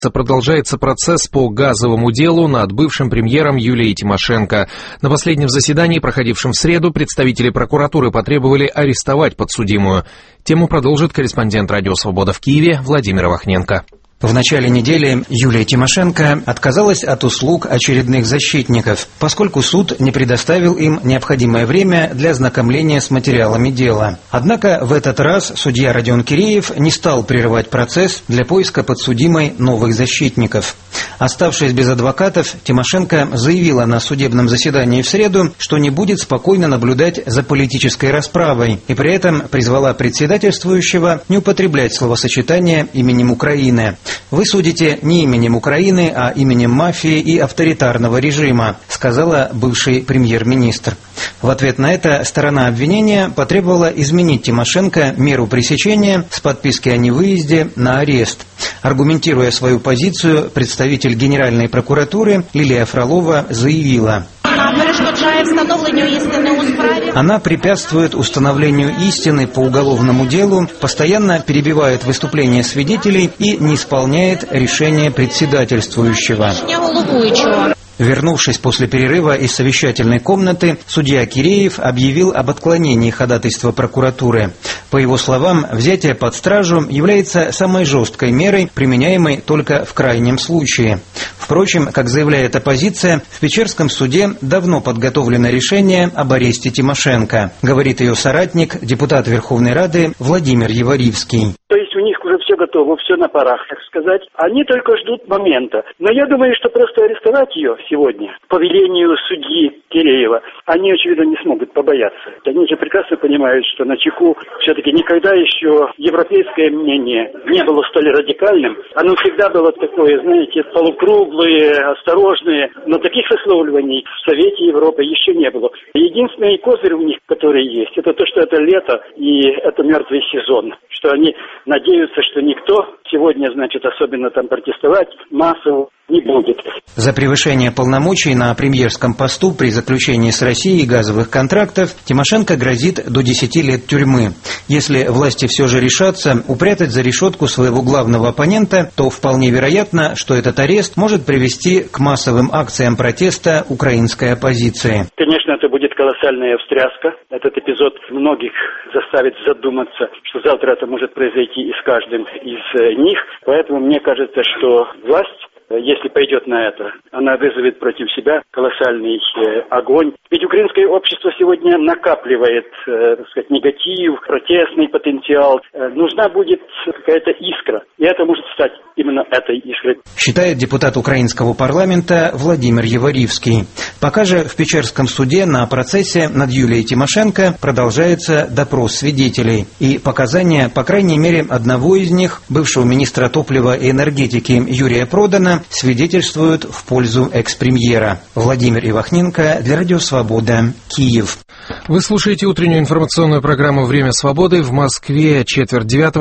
Продолжается процесс по газовому делу над бывшим премьером Юлией Тимошенко. На последнем заседании, проходившем в среду, представители прокуратуры потребовали арестовать подсудимую. Тему продолжит корреспондент «Радио Свобода» в Киеве Владимир Вахненко. В начале недели Юлия Тимошенко отказалась от услуг очередных защитников, поскольку суд не предоставил им необходимое время для ознакомления с материалами дела. Однако в этот раз судья Родион Киреев не стал прерывать процесс для поиска подсудимой новых защитников. Оставшись без адвокатов, Тимошенко заявила на судебном заседании в среду, что не будет спокойно наблюдать за политической расправой, и при этом призвала председательствующего не употреблять словосочетание именем Украины. «Вы судите не именем Украины, а именем мафии и авторитарного режима», сказала бывший премьер-министр. В ответ на это сторона обвинения потребовала изменить Тимошенко меру пресечения с подписки о невыезде на арест. Аргументируя свою позицию, представитель Генеральной прокуратуры Лилия Фролова заявила: она препятствует установлению истины по уголовному делу, постоянно перебивает выступления свидетелей и не исполняет решения председательствующего. Вернувшись после перерыва из совещательной комнаты, судья Киреев объявил об отклонении ходатайства прокуратуры. По его словам, взятие под стражу является самой жесткой мерой, применяемой только в крайнем случае. Впрочем, как заявляет оппозиция, в Печерском суде давно подготовлено решение об аресте Тимошенко, говорит ее соратник, депутат Верховной Рады Владимир Егоривский. То есть у них уже все готово, все на парах, так сказать. Они только ждут момента. Но я думаю, что просто арестовать ее сегодня по велению судьи Киреева они, очевидно, не смогут побояться. Они же прекрасно понимают, что на чеку все-таки никогда еще европейское мнение не было столь радикальным. Оно всегда было такое, знаете, полукруглое, осторожное. Но таких высказываний в Совете Европы еще не было. Единственный козырь у них, который есть, это то, что это лето и это мертвый сезон. Что они надеются, что никто сегодня, значит, особенно там протестовать массово не будет. За превышение полномочий на премьерском посту при заключении с Россией газовых контрактов Тимошенко грозит до 10 лет тюрьмы. Если власти все же решатся упрятать за решетку своего главного оппонента, то вполне вероятно, что этот арест может привести к массовым акциям протеста украинской оппозиции. Конечно, это будет колоссальная встряска. Этот эпизод многих заставит задуматься, что завтра это может произойти и с каждым из них. Поэтому мне кажется, что власть, если пойдет на это, она вызовет против себя колоссальный огонь. Ведь украинское общество сегодня накапливает, так сказать, негатив, протестный потенциал. Нужна будет какая-то искра, и это может стать именно этой искрой. Считает депутат украинского парламента Владимир Егоривский. Пока же в Печерском суде на процессе над Юлией Тимошенко продолжается допрос свидетелей. И показания, по крайней мере, одного из них, бывшего министра топлива и энергетики Юрия Продана, свидетельствуют в пользу экс-премьера. Владимир Вахненко для Радио Свобода, Киев. Вы слушаете утреннюю информационную программу «Время свободы». В Москве 8:45.